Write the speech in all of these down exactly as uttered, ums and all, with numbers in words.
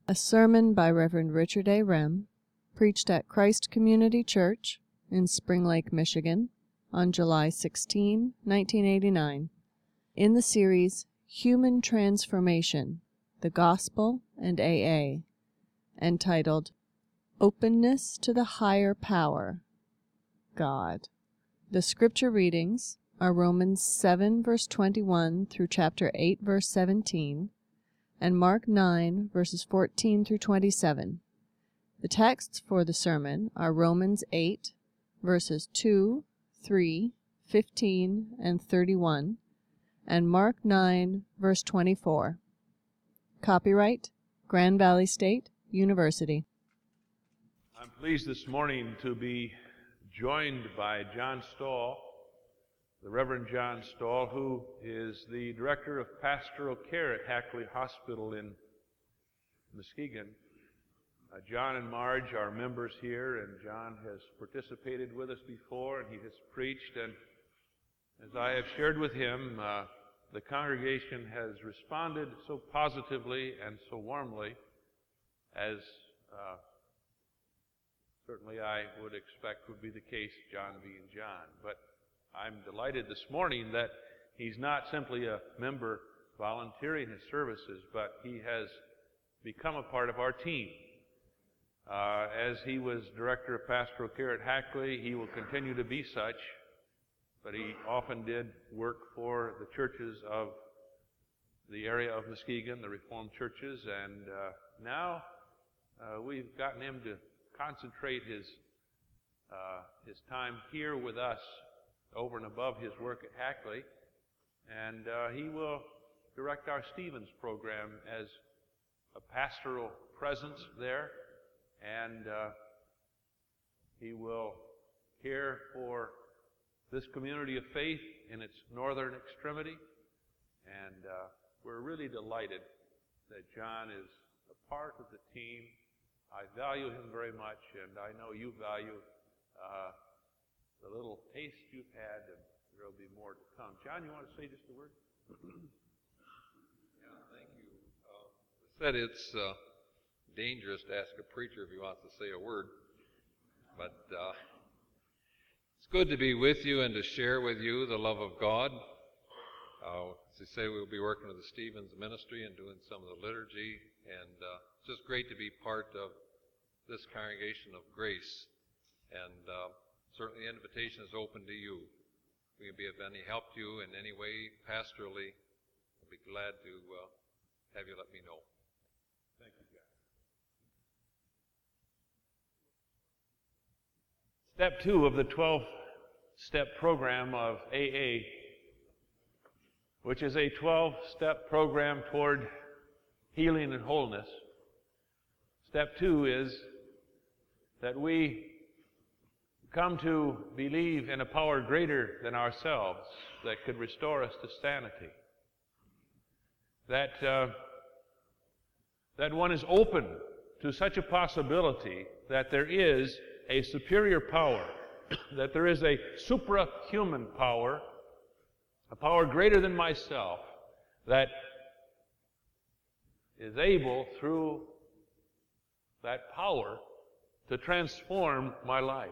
A sermon by Reverend Richard A. Rem, preached at Christ Community Church in Spring Lake, Michigan, on July sixteenth, nineteen eighty-nine, in the series Human Transformation, the Gospel and A A, entitled Openness to the Higher Power, God. The scripture readings are Romans seven, verse twenty-one through chapter eight, verse seventeen, and Mark nine, verses fourteen through twenty-seven. The texts for the sermon are Romans eight, verses two, three, fifteen, and thirty-one, and Mark nine, verse twenty-four. Copyright, Grand Valley State University. I'm pleased this morning to be joined by John Stahl, the Reverend John Stahl, who is the Director of Pastoral Care at Hackley Hospital in Muskegon. Uh, John and Marge are members here, and John has participated with us before, and he has preached, and as I have shared with him, uh, the congregation has responded so positively and so warmly as uh, certainly I would expect would be the case, John being John. But I'm delighted this morning that he's not simply a member volunteering his services, but he has become a part of our team. Uh, as he was Director of Pastoral Care at Hackley, he will continue to be such, but he often did work for the churches of the area of Muskegon, the Reformed churches, and uh, now uh, we've gotten him to concentrate his uh, his time here with us over and above his work at Hackley, and uh, he will direct our Stevens program as a pastoral presence there, and uh, he will care for this community of faith in its northern extremity, and uh, we're really delighted that John is a part of the team. I value him very much, and I know you value uh, the little taste you've had, and there will be more to come. John, you want to say just a word? Yeah, thank you. Uh, I said it's uh, dangerous to ask a preacher if he wants to say a word, but uh, it's good to be with you and to share with you the love of God. Uh, as I say, we'll be working with the Stevens ministry and doing some of the liturgy, and uh, it's just great to be part of this congregation of grace, and uh, certainly the invitation is open to you. If we can be of any help to you in any way pastorally, I'll be glad to uh, have you let me know. Thank you, John. Step two of the twelve-step program of A A, which is a twelve-step program toward healing and wholeness. Step two is that we come to believe in a power greater than ourselves that could restore us to sanity. That, uh, that one is open to such a possibility that there is a superior power, that there is a suprahuman power, a power greater than myself, that is able through that power to transform my life.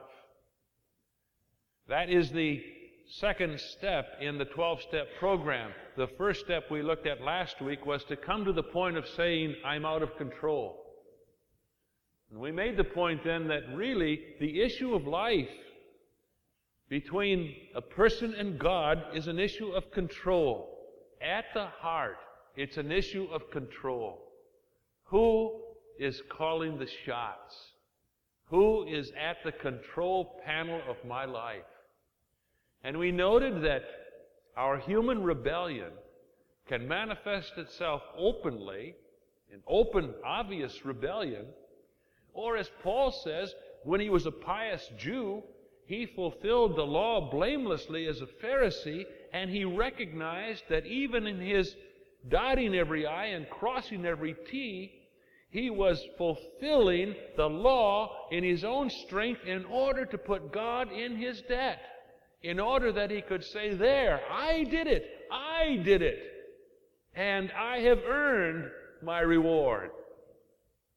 That is the second step in the twelve-step program. The first step we looked at last week was to come to the point of saying, I'm out of control. And we made the point then that really the issue of life between a person and God is an issue of control. At the heart, it's an issue of control. Who is calling the shots? Who is at the control panel of my life? And we noted that our human rebellion can manifest itself openly, in open, obvious rebellion, or as Paul says, when he was a pious Jew, he fulfilled the law blamelessly as a Pharisee, and he recognized that even in his dotting every I and crossing every T, he was fulfilling the law in his own strength in order to put God in his debt, in order that he could say, there, I did it, I did it, and I have earned my reward.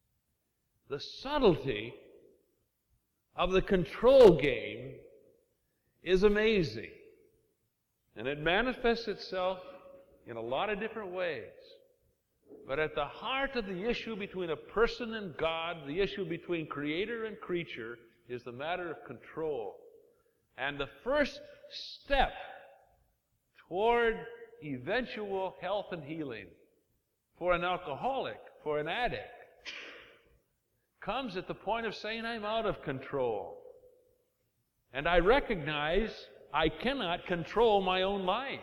the subtlety of the control game is amazing. And it manifests itself in a lot of different ways. But at the heart of the issue between a person and God, the issue between creator and creature, is the matter of control. And the first step toward eventual health and healing for an alcoholic, for an addict, comes at the point of saying, I'm out of control. And I recognize I cannot control my own life.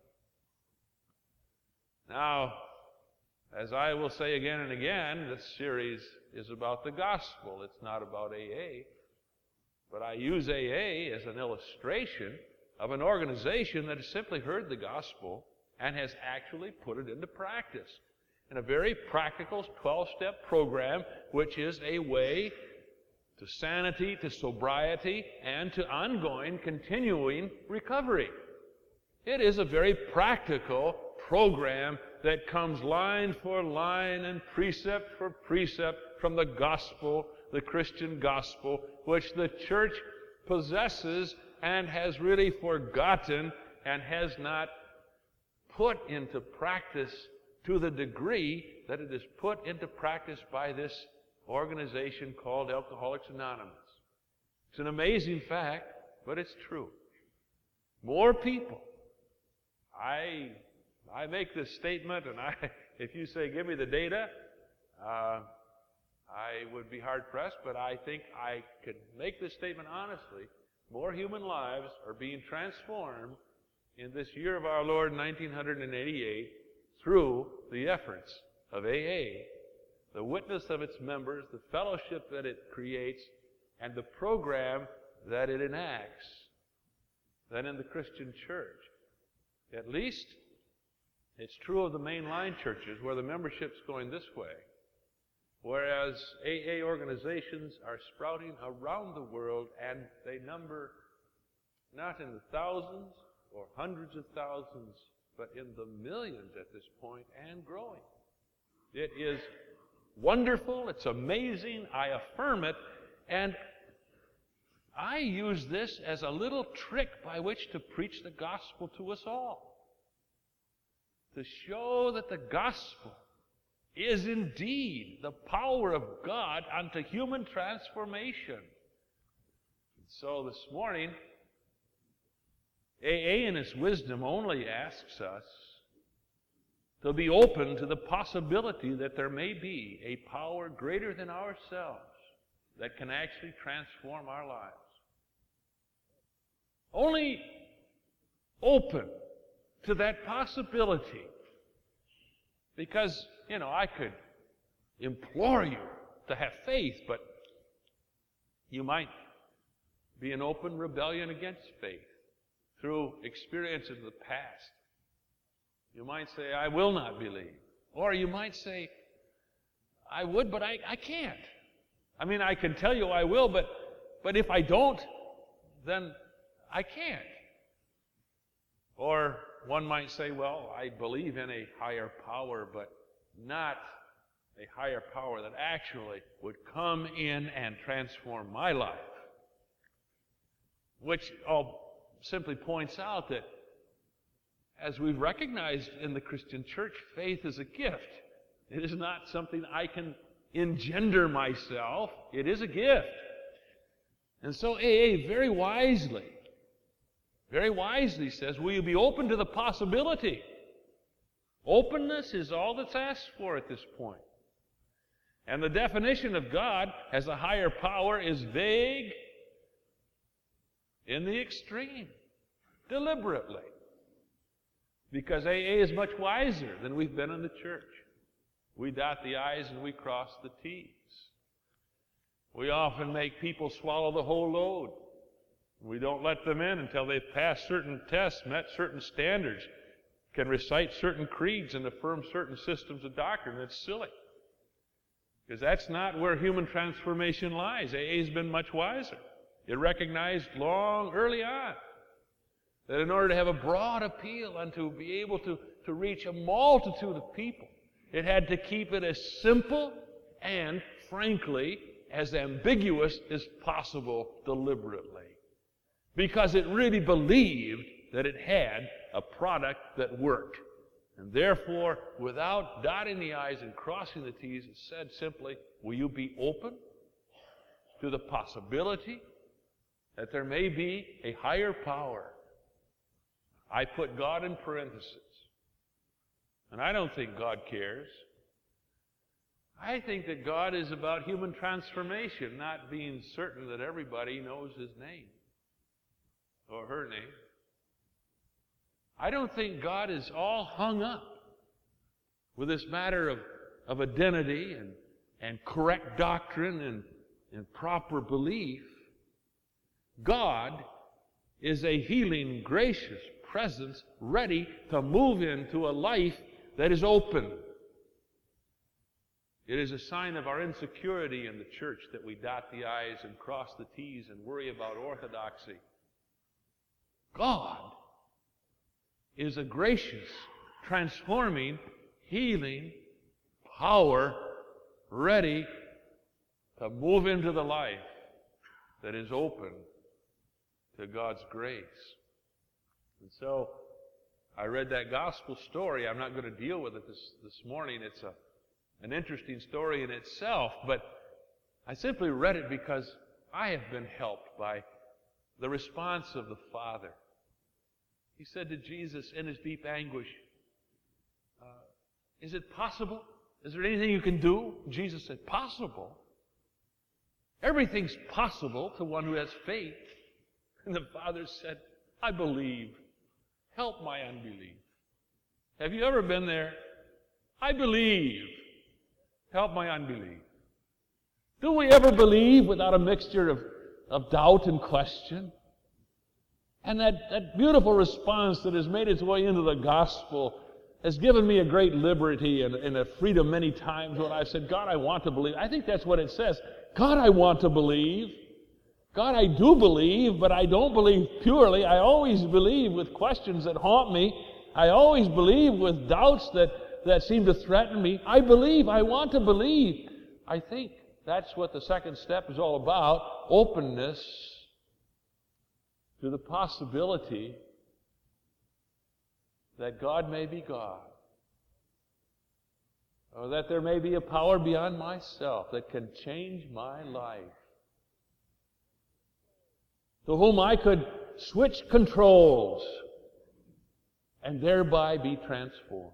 Now, as I will say again and again, this series is about the gospel. It's not about A A. But I use A A as an illustration of an organization that has simply heard the gospel and has actually put it into practice in a very practical twelve-step program, which is a way to sanity, to sobriety, and to ongoing, continuing recovery. It is a very practical program that comes line for line and precept for precept from the gospel, the Christian gospel, which the church possesses and has really forgotten and has not put into practice to the degree that it is put into practice by this organization called Alcoholics Anonymous. It's an amazing fact, but it's true. More people. I I make this statement, and I, if you say, give me the data, uh, I would be hard-pressed, but I think I could make this statement honestly. More human lives are being transformed in this year of our Lord, nineteen eighty-eight, through the efforts of A A, the witness of its members, the fellowship that it creates, and the program that it enacts, than in the Christian church. At least it's true of the mainline churches where the membership's going this way, whereas A A organizations are sprouting around the world, and they number not in the thousands or hundreds of thousands, but in the millions at this point, and growing. It is wonderful. It's amazing. I affirm it. And I use this as a little trick by which to preach the gospel to us all. To show that the gospel is indeed the power of God unto human transformation. And so this morning, A A in its wisdom only asks us to be open to the possibility that there may be a power greater than ourselves that can actually transform our lives. Only open to that possibility. Because, you know, I could implore you to have faith, but you might be in open rebellion against faith through experience of the past. You might say, I will not believe. Or you might say, I would, but I, I can't. I mean, I can tell you I will, but, but if I don't, then I can't. Or one might say, well, I believe in a higher power, but not a higher power that actually would come in and transform my life. Which all simply points out that, as we've recognized in the Christian church, faith is a gift. It is not something I can engender myself. It is a gift. And so A A very wisely, very wisely says, will you be open to the possibility? Openness is all that's asked for at this point. And the definition of God as a higher power is vague in the extreme, deliberately. Because A A is much wiser than we've been in the church. We dot the I's and we cross the T's. We often make people swallow the whole load. We don't let them in until they've passed certain tests, met certain standards, can recite certain creeds and affirm certain systems of doctrine. That's silly. Because that's not where human transformation lies. A A's been much wiser. It recognized long, early on, that in order to have a broad appeal and to be able to, to reach a multitude of people, it had to keep it as simple and frankly, as ambiguous as possible deliberately, because it really believed that it had a product that worked. And therefore, without dotting the I's and crossing the T's, it said simply, will you be open to the possibility that there may be a higher power? I put God in parentheses. And I don't think God cares. I think that God is about human transformation, not being certain that everybody knows His name or her name. I don't think God is all hung up with this matter of, of identity and, and correct doctrine and, and proper belief. God is a healing, gracious presence ready to move into a life that is open. It is a sign of our insecurity in the church that we dot the I's and cross the T's and worry about orthodoxy. God is a gracious, transforming, healing power ready to move into the life that is open to God's grace. And so, I read that gospel story. I'm not going to deal with it this, this morning. It's a, an interesting story in itself, but I simply read it because I have been helped by the response of the Father. He said to Jesus in His deep anguish, uh, is it possible? Is there anything you can do? Jesus said, possible? Everything's possible to one who has faith. And the Father said, I believe. Help my unbelief. Have you ever been there? I believe. Help my unbelief. Do we ever believe without a mixture of, of doubt and question? And that, that beautiful response that has made its way into the gospel has given me a great liberty and, and a freedom many times when I've said, God, I want to believe. I think that's what it says. God, I want to believe. God, I do believe, but I don't believe purely. I always believe with questions that haunt me. I always believe with doubts that, that seem to threaten me. I believe. I want to believe. I think that's what the second step is all about. Openness to the possibility that God may be God, or that there may be a power beyond myself that can change my life, to whom I could switch controls and thereby be transformed.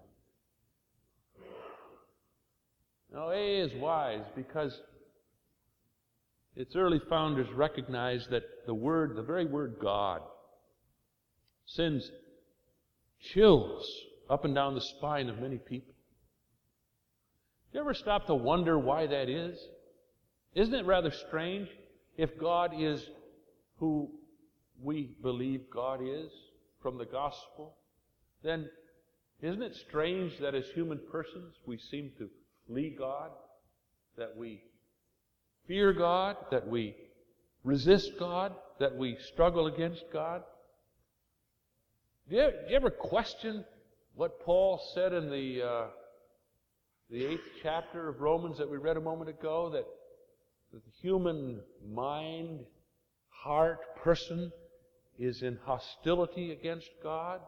Now, A is wise because its early founders recognized that the word, the very word God, sends chills up and down the spine of many people. Do you ever stop to wonder why that is? Isn't it rather strange if God is who we believe God is from the gospel? Then isn't it strange that as human persons we seem to flee God, that we fear God, that we resist God, that we struggle against God? Do you, do you ever question what Paul said in the uh, the eighth chapter of Romans that we read a moment ago, that, that the human mind, heart, person is in hostility against God?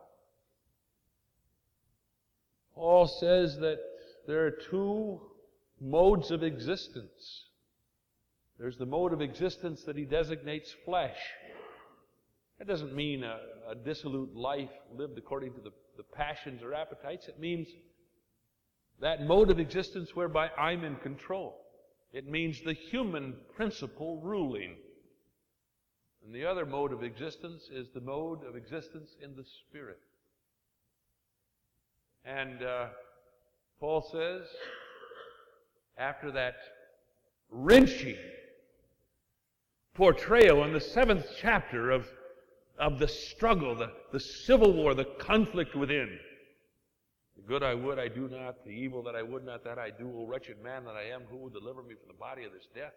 Paul says that there are two modes of existence. There's the mode of existence that he designates flesh. That doesn't mean a, a dissolute life lived according to the, the passions or appetites. It means that mode of existence whereby I'm in control. It means the human principle ruling. And the other mode of existence is the mode of existence in the Spirit. And uh, Paul says, after that wrenching portrayal in the seventh chapter of, of the struggle, the, the civil war, the conflict within, the good I would, I do not. The evil that I would not, that I do. O wretched man that I am, who will deliver me from the body of this death?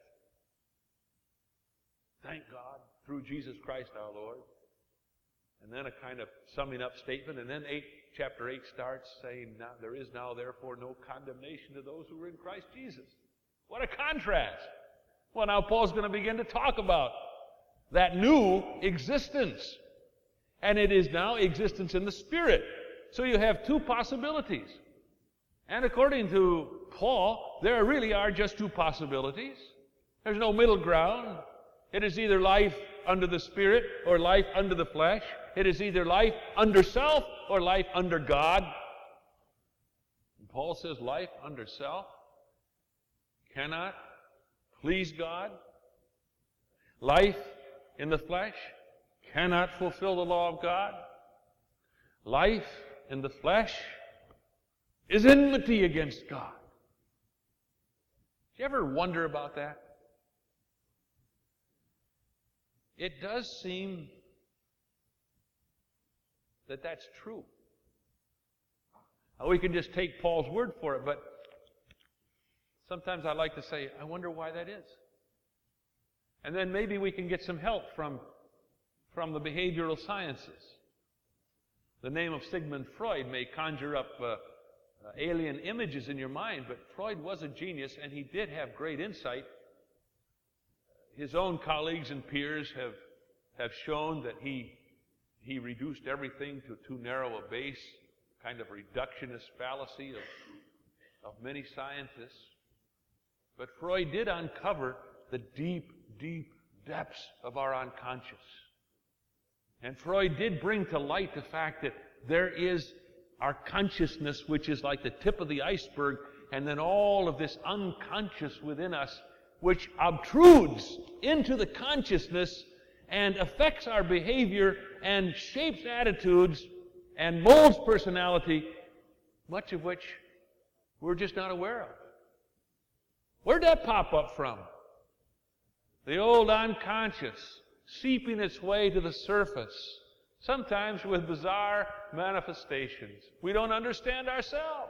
Thank God, through Jesus Christ our Lord. And then a kind of summing up statement. And then eight, chapter eight starts saying, now, there is now therefore no condemnation to those who are in Christ Jesus. What a contrast. Well, now Paul's going to begin to talk about that new existence. And it is now existence in the Spirit. So you have two possibilities. And according to Paul, there really are just two possibilities. There's no middle ground. It is either life under the Spirit or life under the flesh. It is either life under self or life under God. And Paul says life under self cannot please God. Life in the flesh cannot fulfill the law of God. Life in the flesh is enmity against God. Do you ever wonder about that? It does seem that that's true. Now, we can just take Paul's word for it, but sometimes I like to say, I wonder why that is. And then maybe we can get some help from, from the behavioral sciences. The name of Sigmund Freud may conjure up uh, uh, alien images in your mind, but Freud was a genius, and he did have great insight. His own colleagues and peers have, have shown that he, he reduced everything to too narrow a base, kind of reductionist fallacy of, of many scientists. But Freud did uncover the deep, deep depths of our unconscious. And Freud did bring to light the fact that there is our consciousness, which is like the tip of the iceberg, and then all of this unconscious within us, which obtrudes into the consciousness and affects our behavior and shapes attitudes and molds personality, much of which we're just not aware of. Where'd that pop up from? The old unconscious seeping its way to the surface, sometimes with bizarre manifestations. We don't understand ourselves.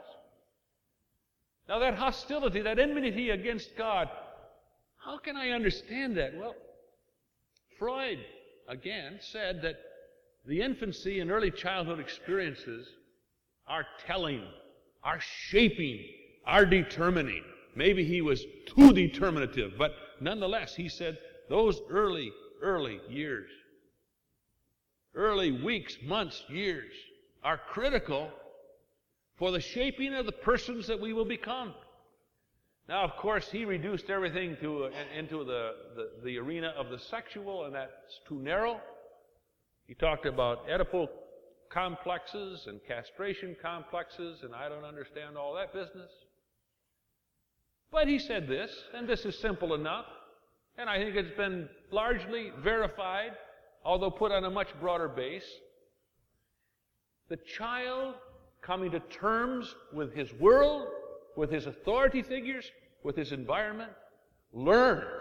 Now that hostility, that enmity against God, how can I understand that? Well, Freud, again, said that the infancy and early childhood experiences are telling, are shaping, are determining. Maybe he was too determinative, but nonetheless, he said those early, early years, early weeks, months, years, are critical for the shaping of the persons that we will become. Now, of course, he reduced everything to uh, into the, the, the arena of the sexual, and that's too narrow. He talked about Oedipal complexes and castration complexes, and I don't understand all that business. But he said this, and this is simple enough, and I think it's been largely verified, although put on a much broader base. The child coming to terms with his world, with his authority figures, with his environment, learns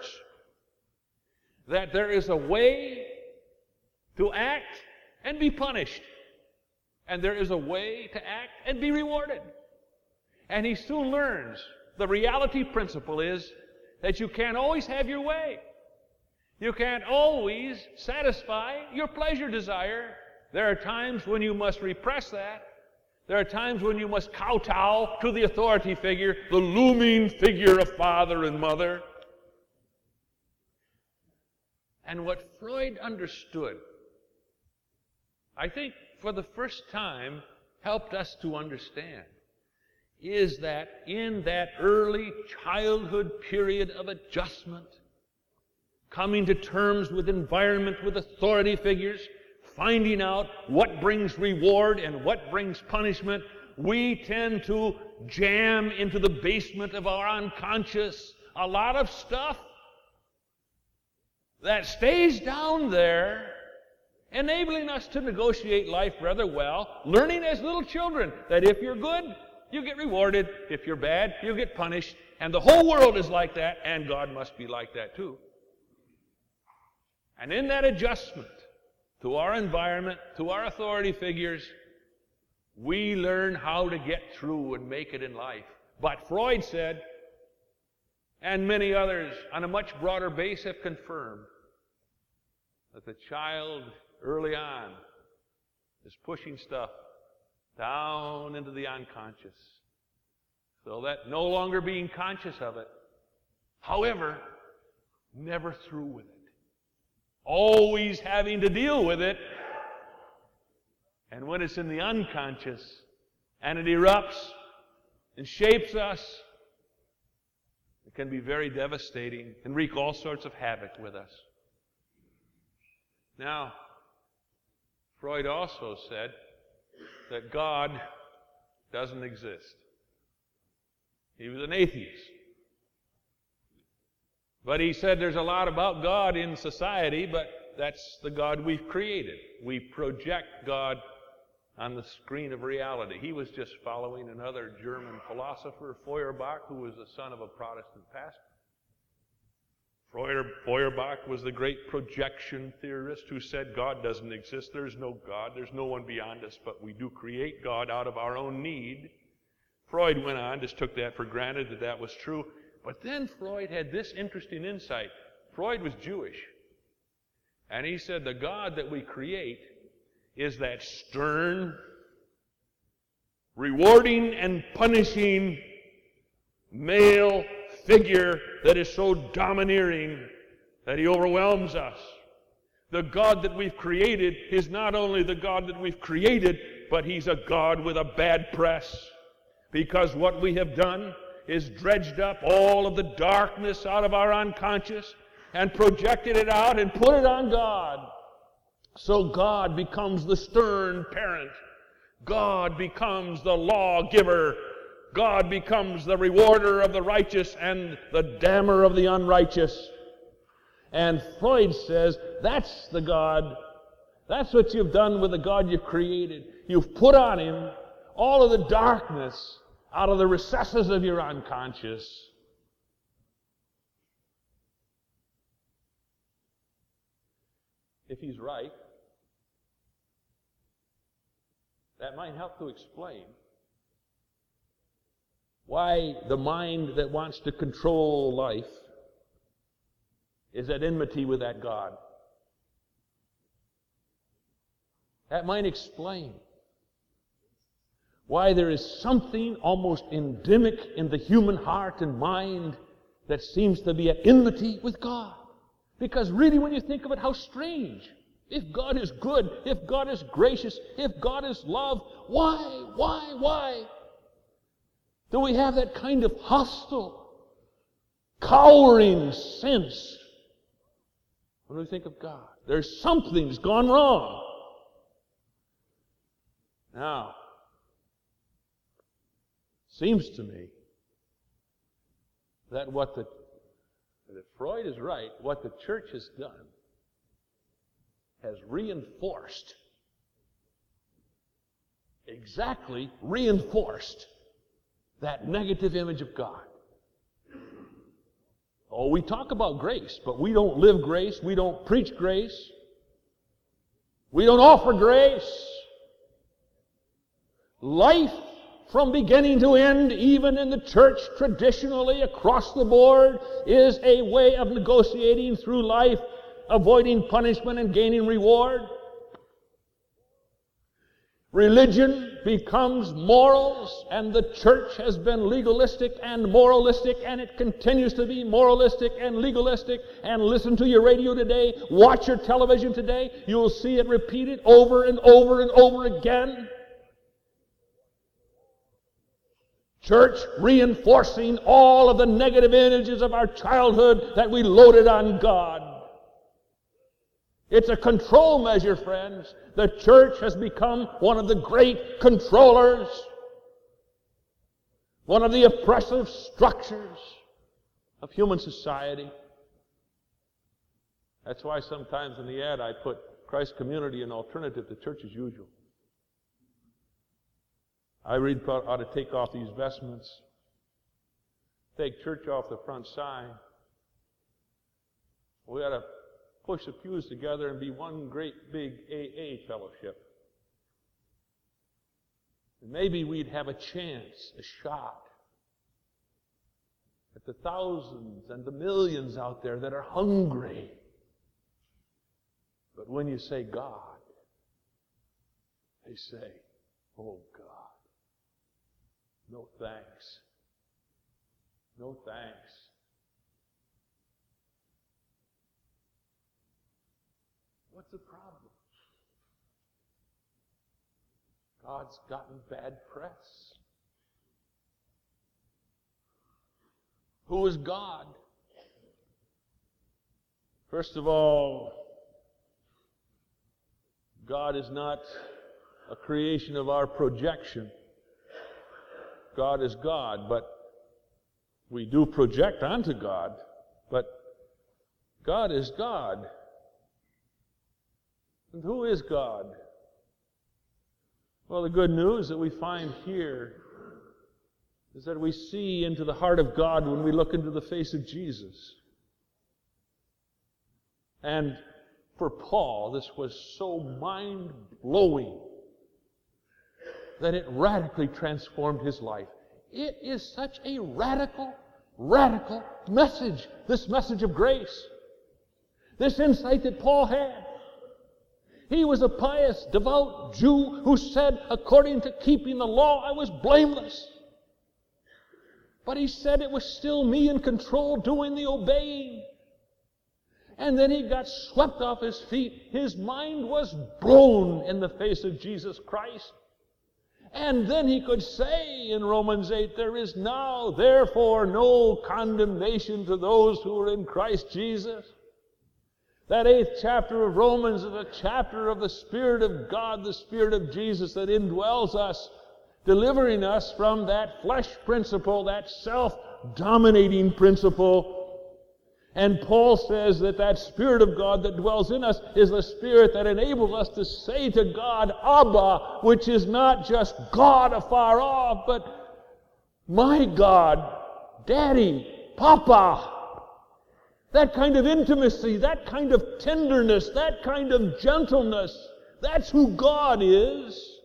that there is a way to act and be punished, and there is a way to act and be rewarded. And he soon learns the reality principle is that you can't always have your way. You can't always satisfy your pleasure desire. There are times when you must repress that. There are times when you must kowtow to the authority figure, the looming figure of father and mother. And what Freud understood, I think for the first time helped us to understand, is that in that early childhood period of adjustment, coming to terms with environment, with authority figures, finding out what brings reward and what brings punishment, we tend to jam into the basement of our unconscious a lot of stuff that stays down there, enabling us to negotiate life rather well, learning as little children that if you're good, you get rewarded. If you're bad, you get punished. And the whole world is like that, and God must be like that too. And in that adjustment to our environment, to our authority figures, we learn how to get through and make it in life. But Freud said, and many others on a much broader base have confirmed, that the child early on is pushing stuff down into the unconscious, so that no longer being conscious of it, However, never through with it. Always having to deal with it. And when it's in the unconscious and it erupts and shapes us, it can be very devastating and wreak all sorts of havoc with us. Now, Freud also said that God doesn't exist. He was an atheist. But he said there's a lot about God in society, but that's the God we've created. We project God on the screen of reality. He was just following another German philosopher, Feuerbach, who was the son of a Protestant pastor. Feuerbach was the great projection theorist who said God doesn't exist. There's no God. There's no one beyond us, but we do create God out of our own need. Freud went on, just took that for granted that that was true. But then Freud had this interesting insight. Freud was Jewish. And he said the God that we create is that stern, rewarding and punishing male figure that is so domineering that he overwhelms us. The God that we've created is not only the God that we've created, but he's a God with a bad press. Because what we have done is dredged up all of the darkness out of our unconscious and projected it out and put it on God. So God becomes the stern parent. God becomes the lawgiver. God becomes the rewarder of the righteous and the damner of the unrighteous. And Freud says, that's the God. That's what you've done with the God you've created. You've put on him all of the darkness out of the recesses of your unconscious. If he's right, that might help to explain why the mind that wants to control life is at enmity with that God. That might explain why there is something almost endemic in the human heart and mind that seems to be at enmity with God. Because really, when you think of it, how strange. If God is good, if God is gracious, if God is love, why, why, why do we have that kind of hostile, cowering sense when we think of God? There's something's gone wrong. Now, seems to me that what the, that if Freud is right, what the church has done has reinforced, exactly reinforced, that negative image of God. Oh, we talk about grace, but we don't live grace. We don't preach grace. We don't offer grace. Life from beginning to end, even in the church traditionally across the board, is a way of negotiating through life, avoiding punishment and gaining reward. Religion becomes morals, and the church has been legalistic and moralistic, and it continues to be moralistic and legalistic. And listen to your radio today, watch your television today, you'll see it repeated over and over and over again. Church reinforcing all of the negative images of our childhood that we loaded on God. It's a control measure, friends. The church has become one of the great controllers, one of the oppressive structures of human society. That's why sometimes in the ad I put Christ Community an alternative to church as usual. I read ought to take off these vestments, take church off the front sign. We ought to push the pews together and be one great big A A fellowship. And maybe we'd have a chance, a shot at the thousands and the millions out there that are hungry. But when you say God, they say, oh God. No thanks. No thanks. What's the problem? God's gotten bad press. Who is God? First of all, God is not a creation of our projection. God is God, but we do project onto God, but God is God. And who is God? Well, the good news that we find here is that we see into the heart of God when we look into the face of Jesus. And for Paul, this was so mind-blowing that it radically transformed his life. It is such a radical, radical message, this message of grace. This insight that Paul had. He was a pious, devout Jew who said, according to keeping the law, I was blameless. But he said it was still me in control doing the obeying. And then he got swept off his feet. His mind was blown in the face of Jesus Christ. And then he could say in Romans eight, there is now, therefore, no condemnation to those who are in Christ Jesus. That eighth chapter of Romans is a chapter of the Spirit of God, the Spirit of Jesus that indwells us, delivering us from that flesh principle, that self-dominating principle. And Paul says that that Spirit of God that dwells in us is the Spirit that enables us to say to God, Abba, which is not just God afar off, but my God, Daddy, Papa. That kind of intimacy, that kind of tenderness, that kind of gentleness, that's who God is.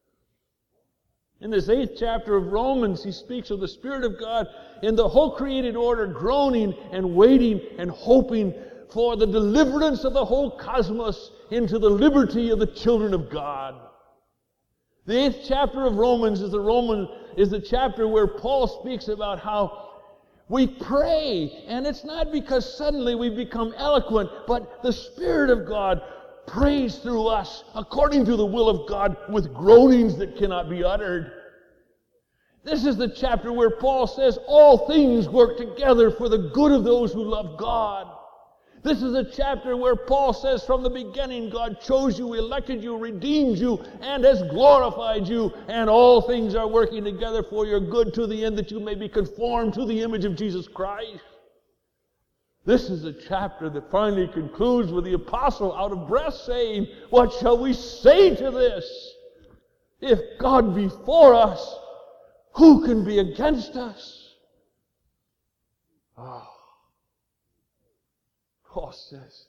In this eighth chapter of Romans, he speaks of the Spirit of God in the whole created order, groaning and waiting and hoping for the deliverance of the whole cosmos into the liberty of the children of God. The eighth chapter of Romans is the Roman is the chapter where Paul speaks about how we pray, and it's not because suddenly we become eloquent, but the Spirit of God prays through us according to the will of God with groanings that cannot be uttered. This is the chapter where Paul says all things work together for the good of those who love God. This is a chapter where Paul says from the beginning God chose you, elected you, redeemed you, and has glorified you, and all things are working together for your good to the end that you may be conformed to the image of Jesus Christ. This is a chapter that finally concludes with the apostle out of breath saying, what shall we say to this? If God be for us, who can be against us? Oh. Paul says,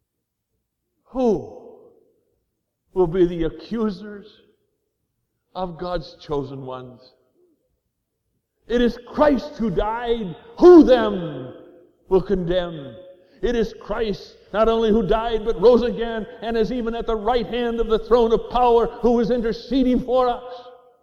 who will be the accusers of God's chosen ones? It is Christ who died. Who then will condemn? It is Christ not only who died but rose again and is even at the right hand of the throne of power who is interceding for us.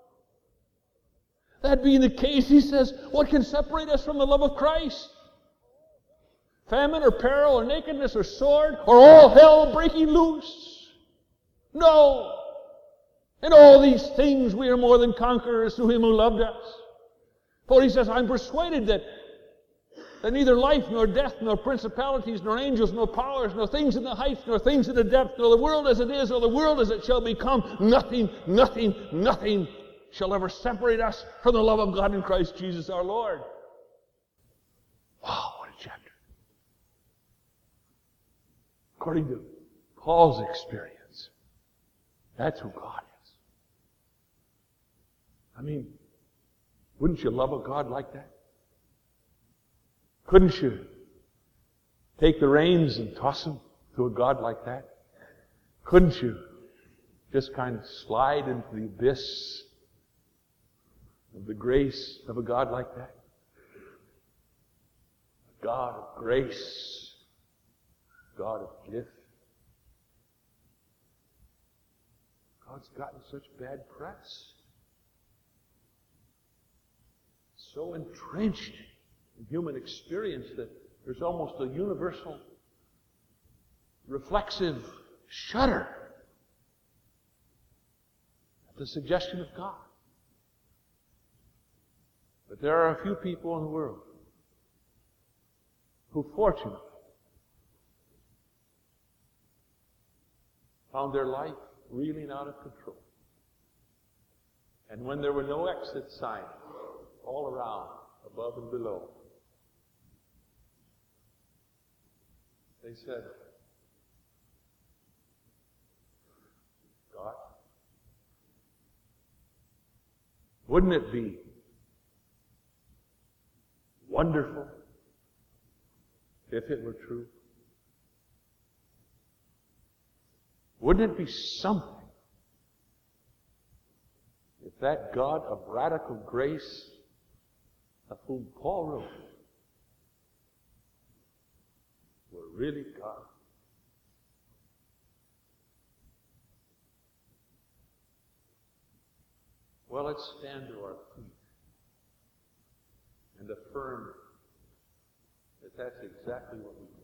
That being the case, he says, what can separate us from the love of Christ? Famine or peril or nakedness or sword or all hell breaking loose? No. In all these things we are more than conquerors through him who loved us. For he says, I'm persuaded that, that neither life nor death nor principalities nor angels nor powers nor things in the height nor things in the depth nor the world as it is or the world as it shall become, nothing, nothing, nothing shall ever separate us from the love of God in Christ Jesus our Lord. Wow, what a chapter. According to Paul's experience, that's who God is. I mean, wouldn't you love a God like that? Couldn't you take the reins and toss them to a God like that? Couldn't you just kind of slide into the abyss of the grace of a God like that? A God of grace. God of gift. God's gotten such bad press. So entrenched in human experience that there's almost a universal reflexive shudder at the suggestion of God. But there are a few people in the world who fortunately found their life reeling out of control. And when there were no exit signs all around, above and below, they said, God, wouldn't it be wonderful if it were true? Wouldn't it be something if that God of radical grace, of whom Paul wrote, were really God? Well, let's stand to our feet and affirm that that's exactly what we